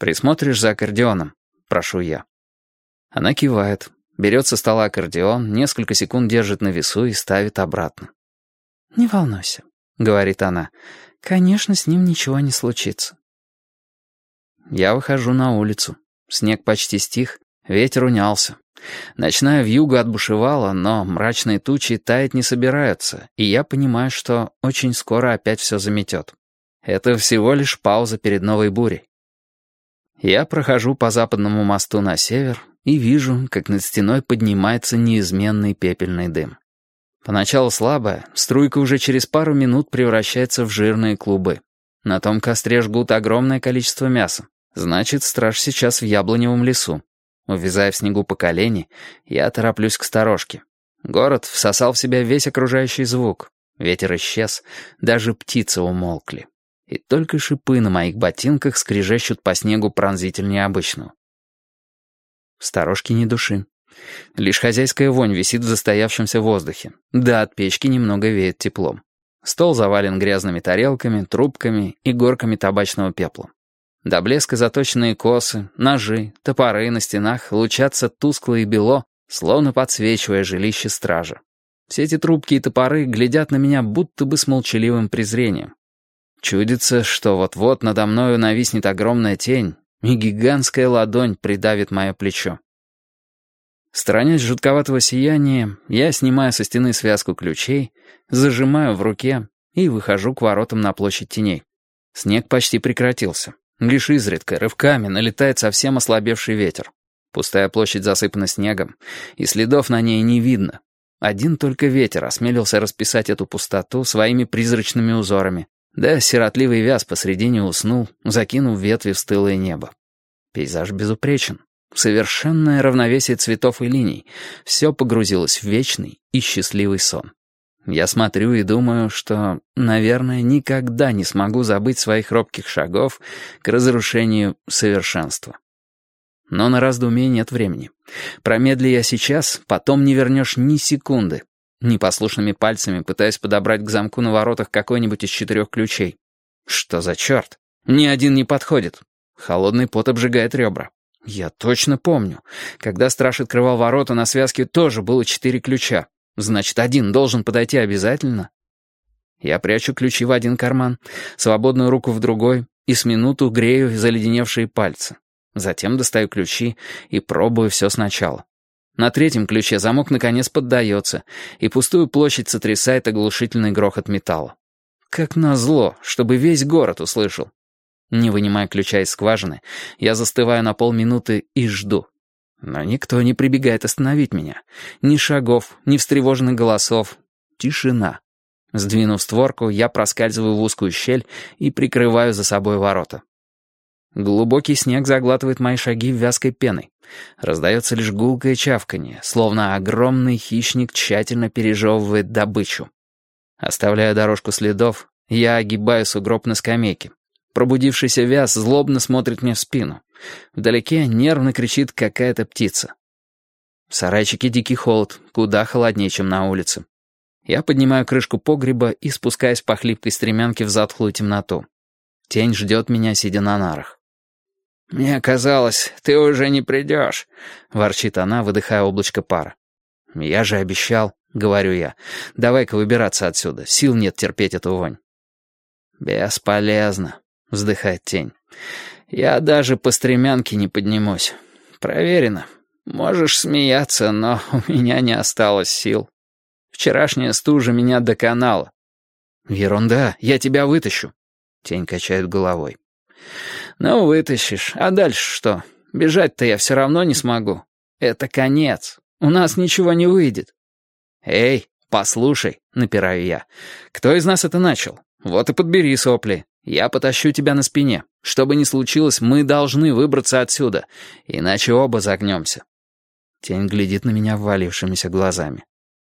«Присмотришь за аккордеоном?» — прошу я. Она кивает, берет со стола аккордеон, несколько секунд держит на весу и ставит обратно. «Не волнуйся», — говорит она, — «конечно, с ним ничего не случится». Я выхожу на улицу. Снег почти стих, ветер унялся. Ночная вьюга отбушевала, но мрачные тучи таять не собираются, и я понимаю, что очень скоро опять все заметет. Это всего лишь пауза перед новой бурей. Я прохожу по западному мосту на север и вижу, как над стеной поднимается неизменный пепельный дым. Поначалу слабая, струйка уже через пару минут превращается в жирные клубы. На том костре жгут огромное количество мяса. Значит, страж сейчас в яблоневом лесу. Увязая в снегу по колени, я тороплюсь к сторожке. Город всосал в себя весь окружающий звук. Ветер исчез, даже птицы умолкли. И только шипы на моих ботинках скрежещут по снегу пронзительнее обычного. В сторожке ни души. Лишь хозяйская вонь висит в застоявшемся воздухе. Да, от печки немного веет теплом. Стол завален грязными тарелками, трубками и горками табачного пепла. До блеска заточенные косы, ножи, топоры на стенах лучатся тускло и бело, словно подсвечивая жилище стража. Все эти трубки и топоры глядят на меня будто бы с молчаливым презрением. Чудится, что вот-вот надо мною нависнет огромная тень, и гигантская ладонь придавит мое плечо. Сторонясь жутковатого сияния, я снимаю со стены связку ключей, зажимаю в руке и выхожу к воротам на площадь теней. Снег почти прекратился. Лишь изредка, рывками, налетает совсем ослабевший ветер. Пустая площадь засыпана снегом, и следов на ней не видно. Один только ветер осмелился расписать эту пустоту своими призрачными узорами. Да сиротливый вяз посредине уснул, закинув ветви в стылое небо. Пейзаж безупречен. Совершенное равновесие цветов и линий. Все погрузилось в вечный и счастливый сон. Я смотрю и думаю, что, наверное, никогда не смогу забыть своих робких шагов к разрушению совершенства. Но на раздумье нет времени. Промедли я сейчас, потом не вернешь ни секунды. Непослушными пальцами пытаюсь подобрать к замку на воротах какой-нибудь из 4 ключей. Что за черт? Ни один не подходит. Холодный пот обжигает ребра. Я точно помню. Когда страж открывал ворота, на связке тоже было 4 ключа. Значит, один должен подойти обязательно. Я прячу ключи в один карман, свободную руку в другой и с минуту грею заледеневшие пальцы. Затем достаю ключи и пробую все сначала. На 3-м ключе замок наконец поддается, и пустую площадь сотрясает оглушительный грохот металла. Как назло, чтобы весь город услышал. Не вынимая ключа из скважины, я застываю на полминуты и жду. Но никто не прибегает остановить меня. Ни шагов, ни встревоженных голосов. Тишина. Сдвинув створку, я проскальзываю в узкую щель и прикрываю за собой ворота. Глубокий снег заглатывает мои шаги вязкой пеной. Раздается лишь гулкое чавканье, словно огромный хищник тщательно пережевывает добычу. Оставляя дорожку следов, я огибаю сугроб на скамейке. Пробудившийся вяз злобно смотрит мне в спину. Вдалеке нервно кричит какая-то птица. В сарайчике дикий холод, куда холоднее, чем на улице. Я поднимаю крышку погреба и спускаюсь по хлипкой стремянке в затхлую темноту. Тень ждет меня, сидя на нарах. «Мне казалось, ты уже не придешь», — ворчит она, выдыхая облачко пара. «Я же обещал», — говорю я. «Давай-ка выбираться отсюда, сил нет терпеть эту вонь». «Бесполезно», — вздыхает тень. «Я даже по стремянке не поднимусь. Проверено. Можешь смеяться, но у меня не осталось сил. Вчерашняя стужа меня доконала». «Ерунда, я тебя вытащу», — тень качает головой. «Ну, вытащишь. А дальше что? Бежать-то я все равно не смогу. Это конец. У нас ничего не выйдет». «Эй, послушай», — напираю я. «Кто из нас это начал? Вот и подбери сопли. Я потащу тебя на спине. Что бы ни случилось, мы должны выбраться отсюда, иначе оба загнемся». Тень глядит на меня ввалившимися глазами.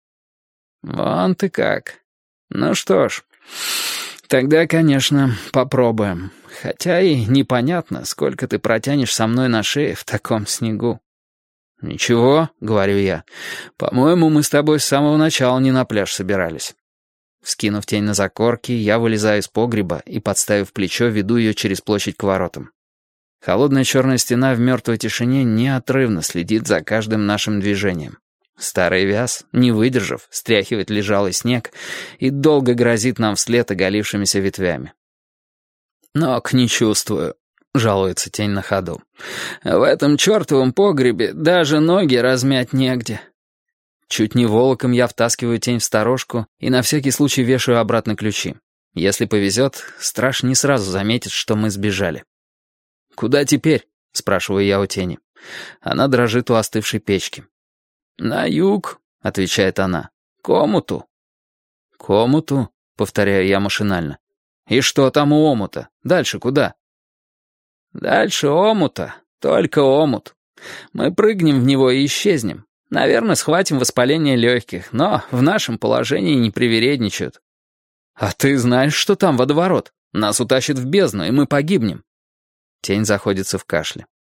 «Вон ты как. Ну что ж, тогда, конечно, попробуем. Хотя и непонятно, сколько ты протянешь со мной на шее в таком снегу». «Ничего», — говорю я. «По-моему, мы с тобой с самого начала не на пляж собирались». Вскинув тень на закорки, я вылезаю из погреба и, подставив плечо, веду ее через площадь к воротам. Холодная черная стена в мертвой тишине неотрывно следит за каждым нашим движением. Старый вяз, не выдержав, стряхивает лежалый снег и долго грозит нам вслед оголившимися ветвями. «Ног не чувствую», — жалуется тень на ходу. «В этом чертовом погребе даже ноги размять негде». Чуть не волоком я втаскиваю тень в сторожку и на всякий случай вешаю обратно ключи. Если повезет, страж не сразу заметит, что мы сбежали. «Куда теперь?» — спрашиваю я у тени. Она дрожит у остывшей печки. «На юг», — отвечает она. «К омуту». «К омуту?» — повторяю я машинально. «И что там у омута? Дальше куда?» «Дальше омута, только омут. Мы прыгнем в него и исчезнем. Наверное, схватим воспаление легких, но в нашем положении не привередничают». «А ты знаешь, что там водоворот? Нас утащит в бездну, и мы погибнем». Тень заходится в кашле.